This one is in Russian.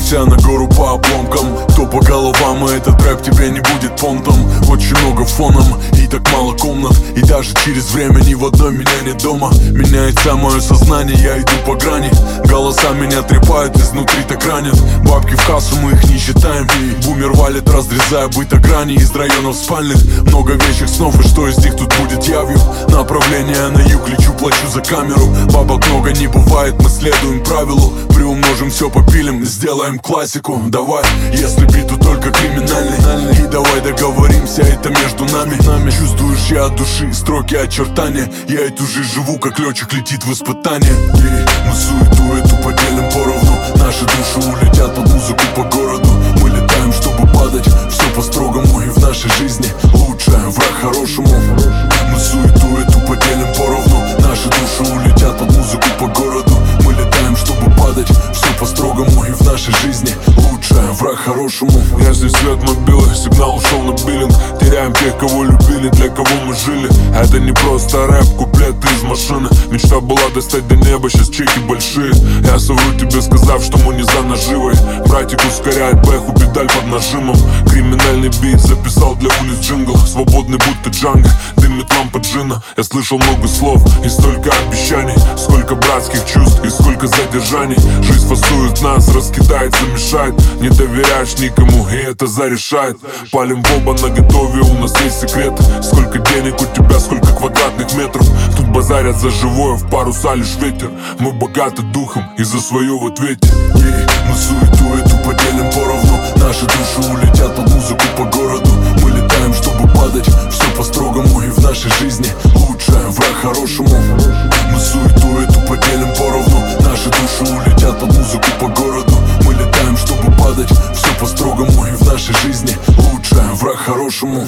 Поднимемся на гору по обломкам, то по головам, и этот рэп тебе не будет понтом. Очень много фоном и так мало комнат, и даже через время ни в одной меня нет дома. Меняется мое сознание, я иду по грани. Голоса меня трепают, изнутри так ранят. Бабки в кассу, мы их не считаем. Бумер валит, разрезая бытограни из районов спальных. Много вещих снов, и что из них тут будет явью? Направление на юг, лечу, плачу за камеру. Бабок много не бывает, мы следуем правилу. Приумножим все, попилим, сделаем классику. Давай, если бит, то только криминальный. И давай договоримся, это между нами. Чувствуешь, я от души, строки, очертания. Я эту жизнь живу, как летчик летит в испытание. Мы суету эту поделим поровну. Наши души улетят под музыку по городу. Мы летаем, чтобы падать, все по-строгому. И в нашей жизни лучшее, враг хорошему. Мы суету эту поделим поровну. Наши души улетят под музыку по городу. Мы летаем, чтобы падать, все по-строгому. И в нашей жизни лучшее, враг хорошему. Я здесь свет мобилы, сигнал ушел на биллинг. Теряем тех, кого любили, для кого мы жили. Это не просто рэп, куплеты из машины. Мечта была достать до неба, сейчас чеки большие. Я совру тебе, сказав, что мы не за наживой. Братик ускоряет бэху, педаль под нажимом. Криминальный бит записал для улиц джингл. Свободный будто Джанго, дымит лампа джина. Я слышал много слов и столько обещаний. Сколько братских чувств и сколько задержаний. Жизнь фасует нас, раскидает, замешает. Не доверяешь никому, и это зарешает. Палим в оба наготове, у нас есть секрет. Сколько денег у тебя, сколько квадратных метров. Тут базарят за живое, в паруса лишь ветер. Мы богаты духом и за свое в ответе. Мы суету эту поделим поровну. Наши души улетят под музыку по городу. Мы летаем, чтобы падать, все по-строгому. И в нашей жизни лучшее, враг хорошему. Мы суету эту поделим поровну. Наши души улетят под музыку по городу. Мы летаем, чтобы падать, все по-строгому. И в нашей жизни лучшее, враг хорошему.